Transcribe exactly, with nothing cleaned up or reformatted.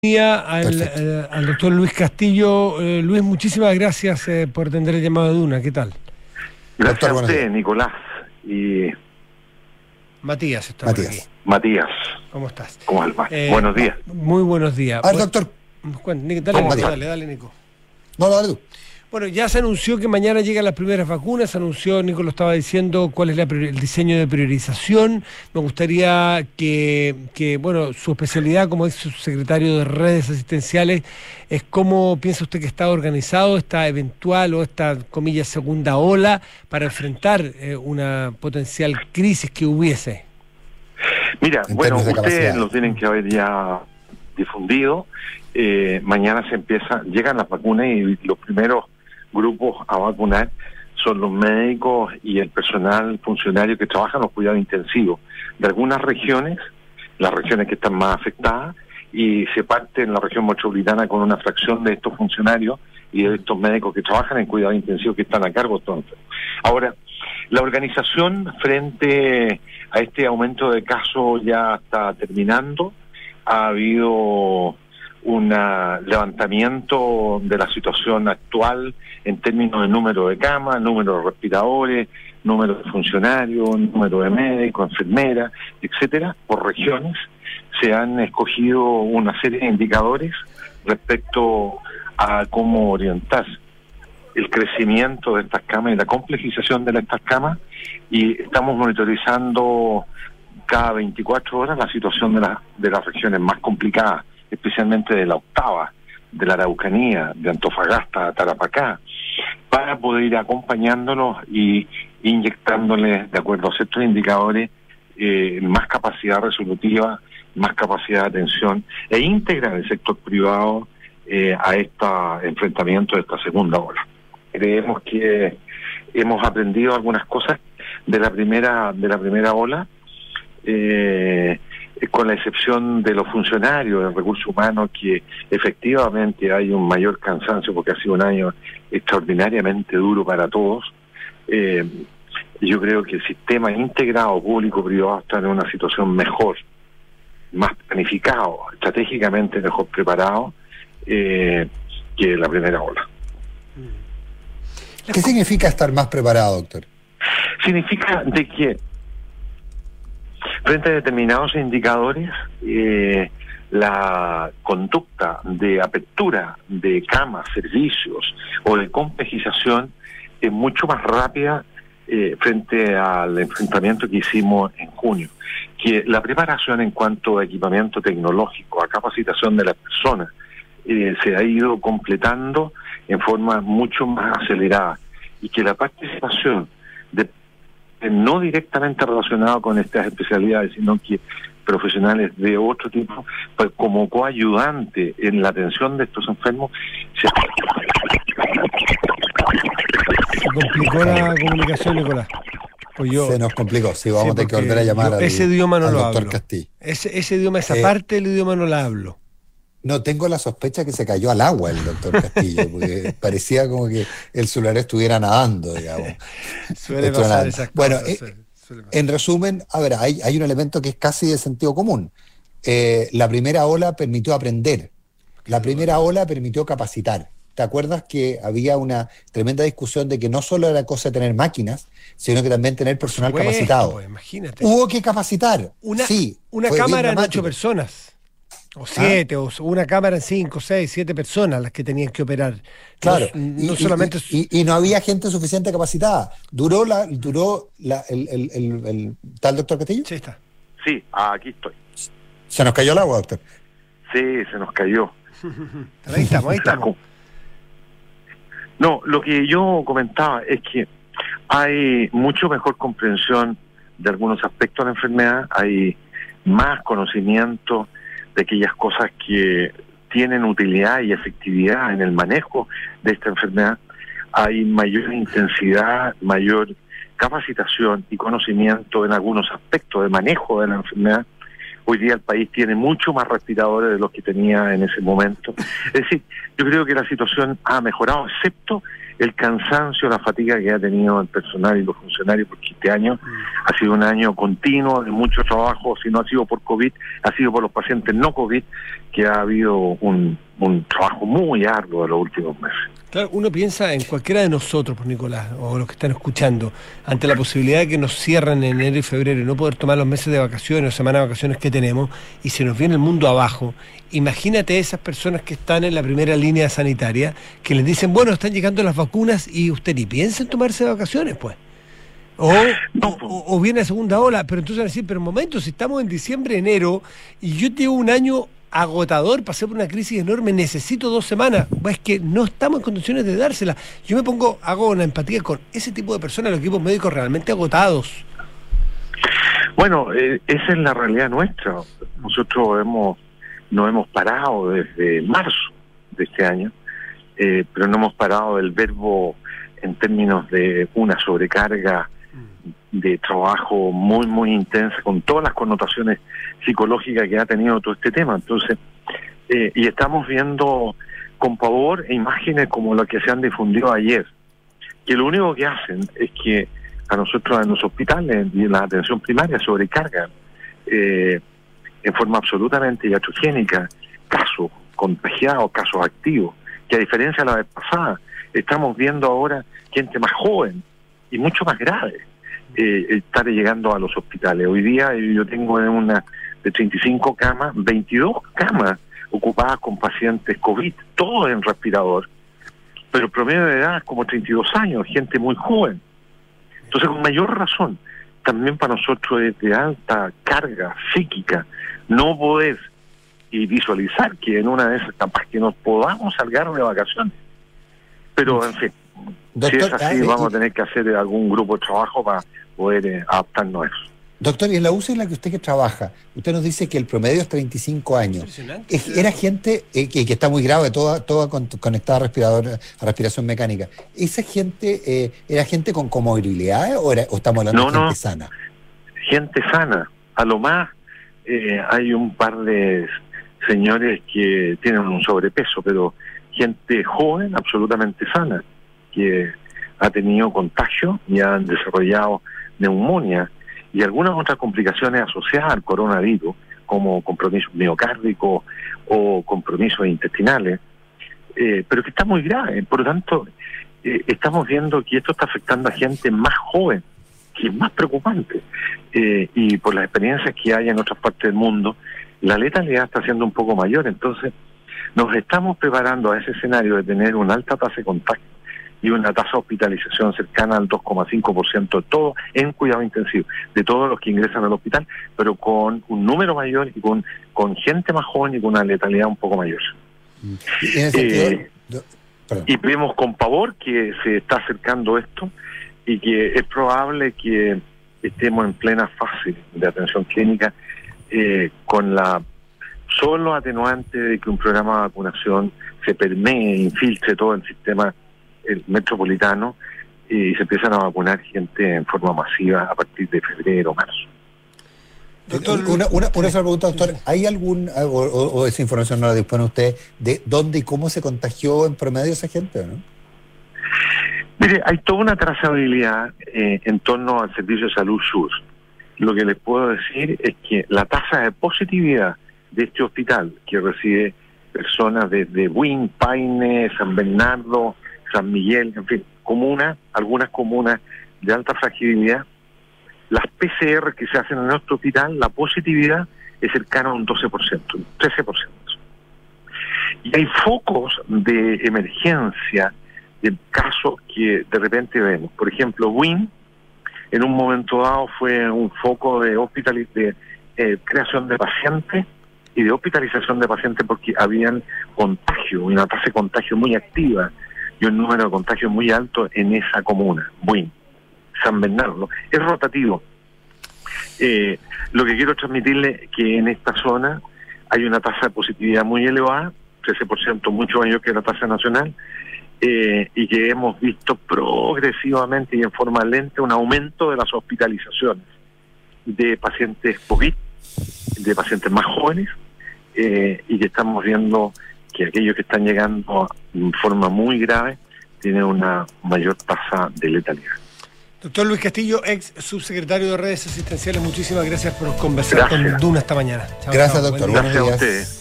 día al, eh, al doctor Luis Castillo. Eh, Luis, muchísimas gracias eh, por atender el llamado de Duna. ¿Qué tal? Gracias doctor, a usted, Nicolás. Y Matías está Matías. por aquí. Matías. ¿Cómo estás? ¿Cómo va? Eh, buenos días. Muy buenos días. Ah, bueno, doctor. Dale, dale, dale, dale, Nico. No, no, dale tú. Bueno, ya se anunció que mañana llegan las primeras vacunas, se anunció, Nico lo estaba diciendo, cuál es la, el diseño de priorización. Me gustaría que, que, bueno, su especialidad como ex subsecretario de redes asistenciales, es cómo piensa usted que está organizado esta eventual o esta, comillas, segunda ola para enfrentar eh, una potencial crisis que hubiese. Mira, bueno, ustedes lo tienen que haber ya difundido. Eh, mañana se empieza, llegan las vacunas y los primeros grupos a vacunar son los médicos y el personal funcionario que trabaja en los cuidados intensivos de algunas regiones, las regiones que están más afectadas, y se parte en la región metropolitana con una fracción de estos funcionarios y de estos médicos que trabajan en cuidados intensivos que están a cargo de estos enfermos. Ahora, la organización frente a este aumento de casos ya está terminando. Ha habido un levantamiento de la situación actual en términos de número de camas, número de respiradores, número de funcionarios, número de médicos, enfermeras, etcétera, por regiones. Se han escogido una serie de indicadores respecto a cómo orientar el crecimiento de estas camas y la complejización de estas camas, y estamos monitorizando cada veinticuatro horas la situación de, la, de las regiones más complicadas, especialmente de la octava, de la Araucanía, de Antofagasta, de Tarapacá, para poder ir acompañándolos y inyectándoles, de acuerdo a ciertos indicadores, eh, más capacidad resolutiva, más capacidad de atención e íntegra del sector privado eh, a este enfrentamiento de esta segunda ola. Creemos que hemos aprendido algunas cosas de la primera de la primera ola, eh, con la excepción de los funcionarios del recurso humano, que efectivamente hay un mayor cansancio porque ha sido un año extraordinariamente duro para todos. Eh, yo creo que el sistema integrado público-privado está en una situación mejor, más planificado, estratégicamente mejor preparado eh, que la primera ola. ¿Qué significa estar más preparado, doctor? Significa de que frente a determinados indicadores, eh, la conducta de apertura de camas, servicios o de complejización es mucho más rápida eh, frente al enfrentamiento que hicimos en junio. Que la preparación en cuanto a equipamiento tecnológico, a capacitación de las personas, eh, se ha ido completando en forma mucho más acelerada, y que la participación de no directamente relacionado con estas especialidades, sino que profesionales de otro tipo, pues como coayudante en la atención de estos enfermos. Se, se complicó la comunicación, Nicolás. Pues yo, se nos complicó, sí, vamos sí, a tener que volver a llamar yo, al, ese idioma no al lo doctor hablo. Castillo. Ese, ese idioma, esa eh, parte del idioma no la hablo. No, tengo la sospecha que se cayó al agua el doctor Castillo, porque parecía como que el celular estuviera nadando, digamos. Suele pasar esas bueno, cosas, eh, suele, suele pasar. En resumen, a ver, hay, hay un elemento que es casi de sentido común. Eh, la primera ola permitió aprender, la primera ola permitió capacitar. ¿Te acuerdas que había una tremenda discusión de que no solo era cosa de tener máquinas, sino que también tener personal supuesto, capacitado? Pues, imagínate. Hubo que capacitar, una, sí. Una cámara en ocho personas. O siete, ¿Ah? o una cámara en cinco, seis, siete personas las que tenían que operar. Claro, no, no y, solamente... Y, y, y no había gente suficiente capacitada. ¿Duró la duró la, el, el, el, el tal doctor Castillo? Sí, está. Sí, aquí estoy. ¿Se nos cayó el agua, doctor? Sí, se nos cayó. Ahí estamos, ahí estamos. No, lo que yo comentaba es que hay mucho mejor comprensión de algunos aspectos de la enfermedad, hay más conocimiento de aquellas cosas que tienen utilidad y efectividad en el manejo de esta enfermedad. Hay mayor intensidad, mayor capacitación y conocimiento en algunos aspectos de manejo de la enfermedad. Hoy día el país tiene mucho más respiradores de los que tenía en ese momento. Es decir, yo creo que la situación ha mejorado, excepto el cansancio, la fatiga que ha tenido el personal y los funcionarios, porque este año ha sido un año continuo de mucho trabajo. Si no ha sido por COVID, ha sido por los pacientes no COVID, que ha habido un, un trabajo muy arduo en los últimos meses. Claro, uno piensa en cualquiera de nosotros, por Nicolás, o los que están escuchando, ante la posibilidad de que nos cierren en enero y febrero y no poder tomar los meses de vacaciones o semanas de vacaciones que tenemos, y se nos viene el mundo abajo. Imagínate esas personas que están en la primera línea sanitaria, que les dicen, bueno, están llegando las vacunas y usted ni piensa en tomarse vacaciones, pues. O, no. o, o viene la segunda ola, pero entonces van a decir, pero un momento, si estamos en diciembre, enero, y yo llevo un año agotador, pasé por una crisis enorme, necesito dos semanas, pues es que no estamos en condiciones de dársela. Yo me pongo, hago una empatía con ese tipo de personas, los equipos médicos realmente agotados. Bueno, eh, esa es la realidad nuestra. Nosotros hemos no hemos parado desde marzo de este año, eh, pero no hemos parado del verbo en términos de una sobrecarga de trabajo muy, muy intensa, con todas las connotaciones psicológicas que ha tenido todo este tema. Entonces, eh, y estamos viendo con pavor imágenes como las que se han difundido ayer, que lo único que hacen es que a nosotros en los hospitales y en la atención primaria sobrecargan eh, en forma absolutamente iatrogénica casos contagiados, casos activos, que a diferencia de la vez pasada, estamos viendo ahora gente más joven y mucho más grave eh, estar llegando a los hospitales. Hoy día yo tengo una de treinta y cinco camas, veintidós camas ocupadas con pacientes COVID, todos en respirador, pero el promedio de edad es como treinta y dos años, gente muy joven. Entonces, con mayor razón, también para nosotros es de alta carga psíquica no poder y visualizar que en una de esas capaz que nos podamos salgar de vacaciones. Pero, en fin, Doctor, si es así, ah, vamos a tener que hacer algún grupo de trabajo para poder eh, adaptarnos a eso. Doctor, y en la U C I en la que usted que trabaja, usted nos dice que el promedio es treinta y cinco años. Es, era gente eh, que, que está muy grave, toda, toda con, conectada a respirador, a respiración mecánica. ¿Esa gente eh, era gente con comorbilidades o, era, o estamos hablando no, de gente no, sana? Gente sana. A lo más eh, hay un par de señores que tienen un sobrepeso, pero gente joven, absolutamente sana, que ha tenido contagio y han desarrollado neumonía y algunas otras complicaciones asociadas al coronavirus, como compromisos miocárdicos o compromisos intestinales, eh, pero que está muy grave. Por lo tanto, eh, estamos viendo que esto está afectando a gente más joven, que es más preocupante. Eh, y por las experiencias que hay en otras partes del mundo, la letalidad está siendo un poco mayor. Entonces, nos estamos preparando a ese escenario de tener una alta tasa de contagio y una tasa de hospitalización cercana al dos coma cinco por ciento de todo en cuidado intensivo, de todos los que ingresan al hospital, pero con un número mayor y con, con gente más joven y con una letalidad un poco mayor. ¿Y, en ese eh, y vemos con pavor que se está acercando esto y que es probable que estemos en plena fase de atención clínica eh, con la solo atenuante de que un programa de vacunación se permee, infiltre todo el sistema el metropolitano y se empiezan a vacunar gente en forma masiva a partir de febrero, marzo. Doctor, una, una, una sola pregunta, doctor. ¿Hay algún, o, o, o esa información no la dispone usted, de dónde y cómo se contagió en promedio esa gente, o no? Mire, hay toda una trazabilidad eh, en torno al Servicio de Salud Sur. Lo que les puedo decir es que la tasa de positividad de este hospital, que recibe personas desde Buin, Paine, San Bernardo, San Miguel, en fin, comunas, algunas comunas de alta fragilidad, las P C R que se hacen en nuestro hospital, la positividad es cercana a un doce por ciento, un trece por ciento. Y hay focos de emergencia, de casos que de repente vemos. Por ejemplo, Buin, en un momento dado fue un foco de, hospitali- de eh, creación de pacientes y de hospitalización de pacientes porque habían contagio, una tasa de contagio muy activa y un número de contagios muy alto en esa comuna, Buin, San Bernardo. Es rotativo. Eh, lo que quiero transmitirle es que en esta zona hay una tasa de positividad muy elevada, trece por ciento, mucho mayor que la tasa nacional, eh, y que hemos visto progresivamente y en forma lenta un aumento de las hospitalizaciones de pacientes COVID, de pacientes más jóvenes, eh, y que estamos viendo que aquellos que están llegando en forma muy grave tiene una mayor tasa de letalidad. Doctor Luis Castillo, ex subsecretario de Redes Asistenciales, muchísimas gracias por conversar Gracias. con Duna esta mañana. Chao, gracias, chao, doctor. Gracias a ustedes.